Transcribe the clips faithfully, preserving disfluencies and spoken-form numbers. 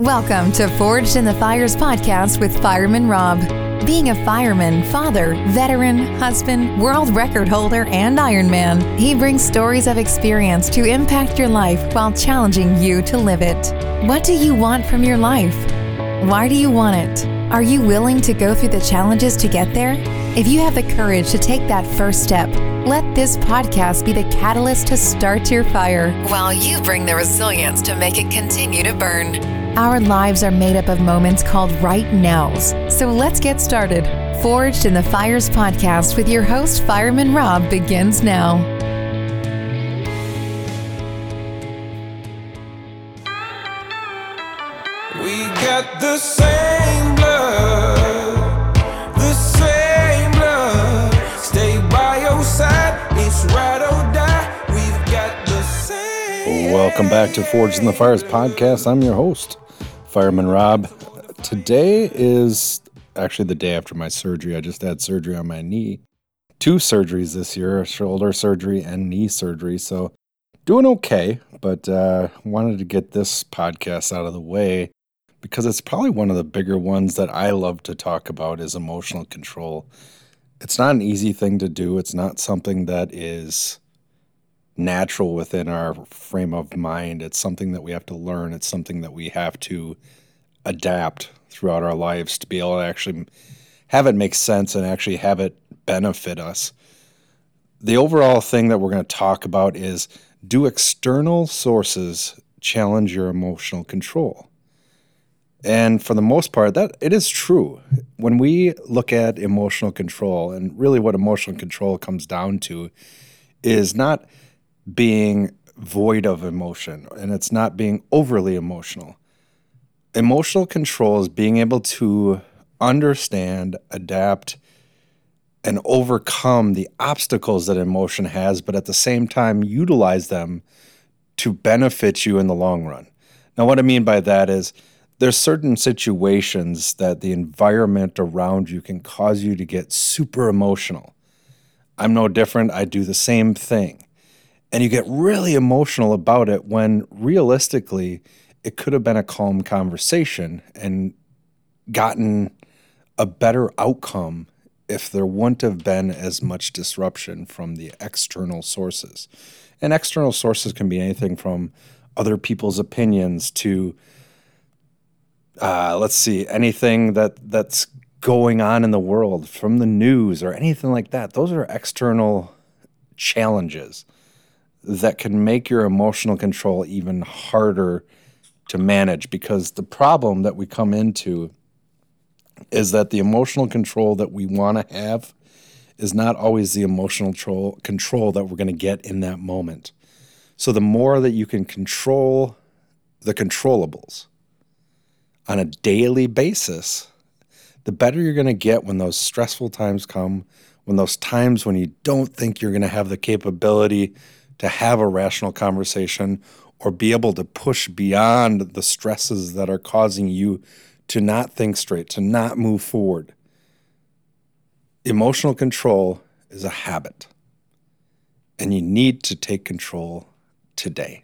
Welcome to Forged in the Fires podcast with Fireman Rob. Being a fireman, father, veteran, husband, world record holder, and Ironman, he brings stories of experience to impact your life while challenging you to live it. What do you want from your life? Why do you want it? Are you willing to go through the challenges to get there? If you have the courage to take that first step, let this podcast be the catalyst to start your fire, while you bring the resilience to make it continue to burn. Our lives are made up of moments called right nows. So let's get started. Forged in the Fires podcast with your host, Fireman Rob, begins now. We got the same blood, the same blood. Stay by your side, it's ride or die. We've got the same. Welcome back to Forged in the Fires podcast. I'm your host, Fireman Rob. Today is actually the day after my surgery. I just had surgery on my knee. Two surgeries this year, shoulder surgery and knee surgery. So doing okay, but uh, wanted to get this podcast out of the way because it's probably one of the bigger ones that I love to talk about is emotional control. It's not an easy thing to do. It's not something that is natural within our frame of mind. It's something that we have to learn. It's something that we have to adapt throughout our lives to be able to actually have it make sense and actually have it benefit us. The overall thing that we're going to talk about is, do external sources challenge your emotional control? And for the most part, that it is true. When we look at emotional control, and really what emotional control comes down to is not being void of emotion, and it's not being overly emotional. Emotional control is being able to understand, adapt, and overcome the obstacles that emotion has, but at the same time utilize them to benefit you in the long run. Now, what I mean by that is there's certain situations that the environment around you can cause you to get super emotional. I'm no different. I do the same thing. And you get really emotional about it when realistically it could have been a calm conversation and gotten a better outcome if there wouldn't have been as much disruption from the external sources. And external sources can be anything from other people's opinions to, uh, let's see, anything that, that's going on in the world, from the news or anything like that. Those are external challenges that can make your emotional control even harder to manage, because the problem that we come into is that the emotional control that we want to have is not always the emotional control, control that we're going to get in that moment. So the more that you can control the controllables on a daily basis, the better you're going to get when those stressful times come, when those times when you don't think you're going to have the capability to have a rational conversation or be able to push beyond the stresses that are causing you to not think straight, to not move forward. Emotional control is a habit, and you need to take control today.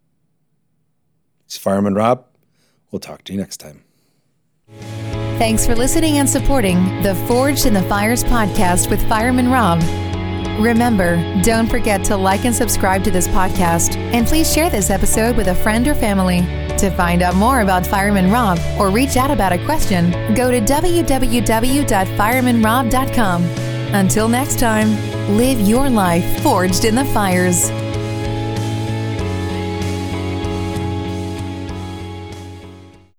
It's Fireman Rob. We'll talk to you next time. Thanks for listening and supporting the Forged in the Fires podcast with Fireman Rob. Remember, don't forget to like and subscribe to this podcast, and please share this episode with a friend or family. To find out more about Fireman Rob or reach out about a question, go to w w w dot fireman rob dot com. Until next time, live your life forged in the fires.